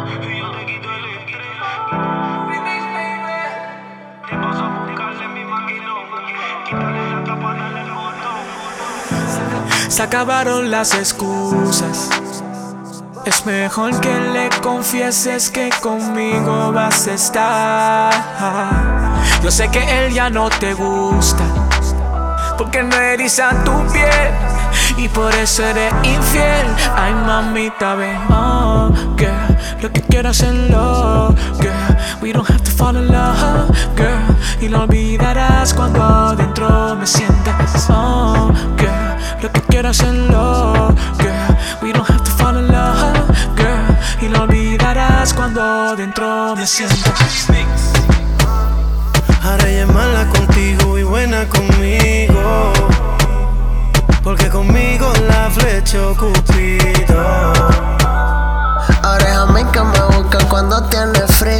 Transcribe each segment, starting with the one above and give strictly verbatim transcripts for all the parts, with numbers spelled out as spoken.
Y yo te quito el estrés. Remix, baby. Te paso a buscarle mi maquinón. Quítale la tapa, dale el botón. Se acabaron las excusas. Es mejor que le confieses que conmigo vas a estar. Yo sé que él ya no te gusta, porque no eriza tu piel y por eso eres infiel. Ay, mamita, ven, oh, girl. Lo que quiero hacerlo, girl. We don't have to fall in love, girl. Y lo olvidarás cuando dentro me sientas, oh, girl. Lo que quiero hacerlo, girl. We don't have to fall in love, girl. Y lo olvidarás cuando dentro me sientas. Ahora ella es mala contigo y buena conmigo, porque conmigo la flechó Cupido. Ahora es a mí que me buscan cuando tiene frío.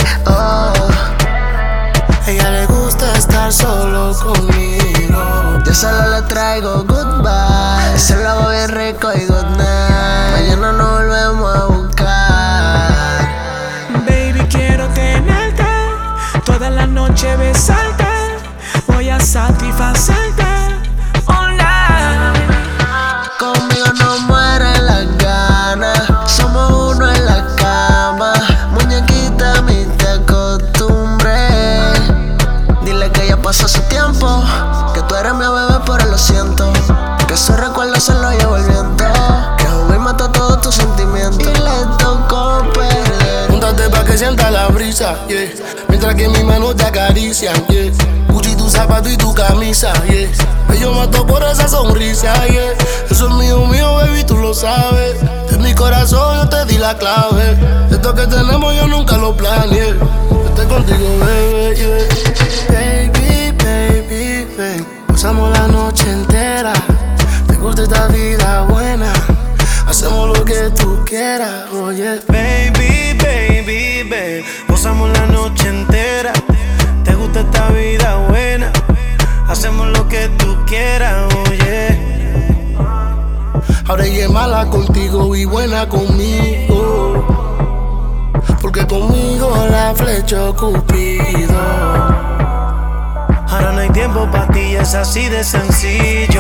Ella le gusta estar solo conmigo. Yo solo le traigo goodbye. Se lo hago bien rico y good night. Mañana nos volvemos a buscar. Baby, quiero tenerte toda la noche, besarte. Voy a satisfacerte online. Conmigo no mueren las ganas. Somos uno en la cama. Muñequita, mi te acostumbré. Dile que ya pasó su tiempo, que tú eres mi bebé, pero lo siento. Que esos recuerdos se los llevo el viento. Que jugué y mató todos tus sentimientos. Y le tocó perder. Júntate pa' que sienta la brisa, yeah. Mientras que mis manos te acarician, yeah. Gucci tu zapato y tu camisa, yeah. Yo mato por esa sonrisa, yeah. Eso es mío, mío, baby, tú lo sabes. De mi corazón yo te di la clave. Esto que tenemos yo nunca lo planeé. Estoy contigo, baby, yeah. Baby, baby, baby. Pasamos la noche entera. Te gusta esta vida buena. Hacemos lo que tú quieras, oye. Baby, baby, baby. Gozamos la noche entera. Te gusta esta vida buena. Hacemos lo que tú quieras, oye. Ahora ella es mala contigo y buena conmigo, porque conmigo la flechó Cupido. Ahora no hay tiempo pa' ti, es así de sencillo.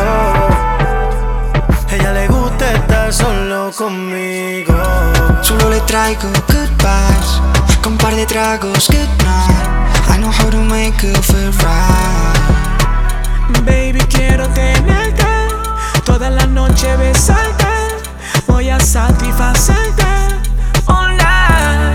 Ella le gusta estar solo conmigo. Solo le traigo goodbyes, con un par de tragos, good night. I know how to make you feel right. Baby, quiero tenerte toda la noche, besarte. Voy a satisfacerte online.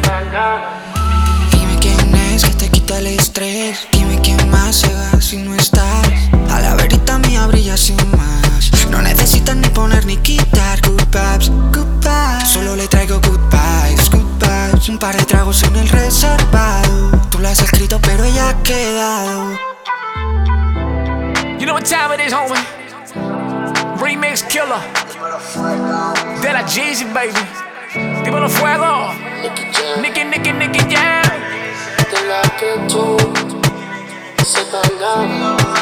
Dime quién es que te quita el estrés. Dime quién más se va si no estás. A la verita mía brilla sin más. No necesitas ni poner ni quitar. Good vibes, good vibes. Solo le traigo good vibes, good vibes. Un par de tragos en el reservado. Tú lo has escrito pero ella ha quedado. You know what time it is, homie? Remix Killer de la Jeezy, baby. Dímelo fuego. Nicky, Nicky, Nicky Jam. De la que tú sepas nada.